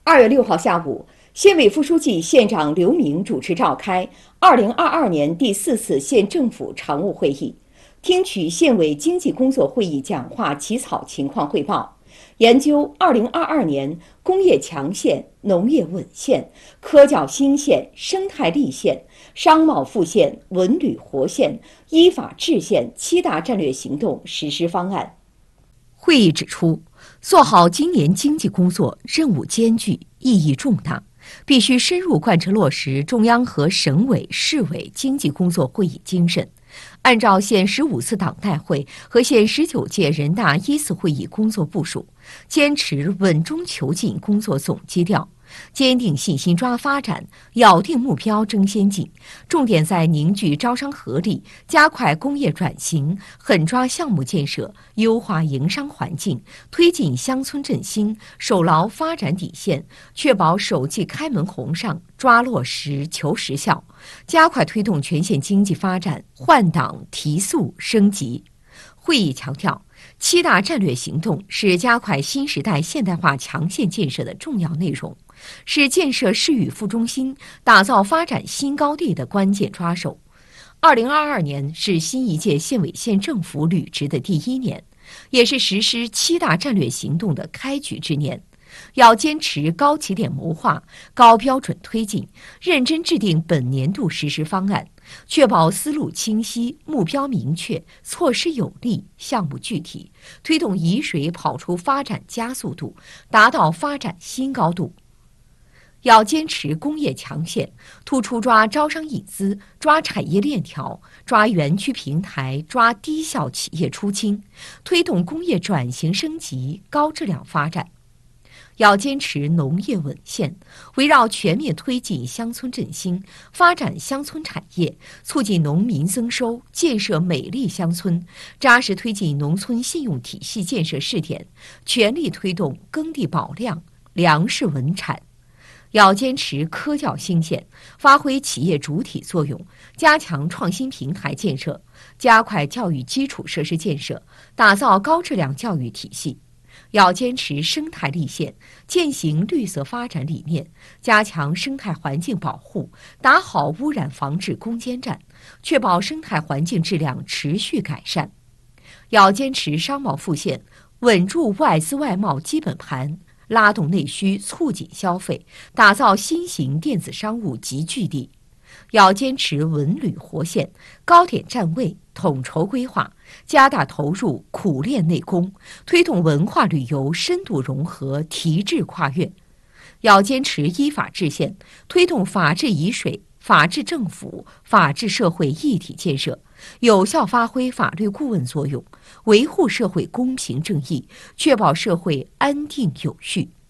2月6号下午，县委副书记、县长刘明主持召开2022年第4次县政府常务会议，听取县委经济工作会议讲话起草情况汇报，研究2022年工业强县、农业稳县、科教兴县、生态立县、商贸富县、文旅活县、依法治县7大战略行动实施方案。 会议指出，做好今年经济工作任务艰巨，意义重大，必须深入贯彻落实中央和省委、市委经济工作会议精神，按照县15次党代会和县19届人大1次会议工作部署，坚持稳中求进工作总基调，坚定信心抓发展，咬定目标争先进，重点在凝聚招商合力，加快工业转型，狠抓项目建设，优化营商环境，推进乡村振兴，守牢发展底线，确保首季开门红上，抓落实求实效，加快推动全县经济发展换挡提速升级。会议强调，7大战略行动是加快新时代现代化强县建设的重要内容，是建设市域副中心、打造发展新高地的关键抓手。2022年是新一届县委县政府履职的第1年，也是实施7大战略行动的开局之年。要坚持高起点谋划、高标准推进，认真制定本年度实施方案，确保思路清晰、目标明确、措施有力、项目具体，推动沂水跑出发展加速度，达到发展新高度。要坚持工业强县，突出抓招商引资、抓产业链条、抓园区平台、抓低效企业出清，推动工业转型升级、高质量发展。要坚持农业稳县，围绕全面推进乡村振兴，发展乡村产业，促进农民增收，建设美丽乡村，扎实推进农村信用体系建设试点，全力推动耕地保量、粮食稳产。要坚持科教兴县，发挥企业主体作用，加强创新平台建设，加快教育基础设施建设，打造高质量教育体系。要坚持生态立县，践行绿色发展理念，加强生态环境保护，打好污染防治攻坚战，确保生态环境质量持续改善。要坚持商贸富县，稳住外资外贸基本盘，拉动内需，促进消费，打造新型电子商务集聚地。要坚持文旅活县，高点站位，统筹规划，加大投入苦练内功，推动文化旅游深度融合、提质跨越。要坚持依法治县，推动法治沂水、法治政府、法治社会一体建设，有效发挥法律顾问作用，维护社会公平正义，确保社会安定有序。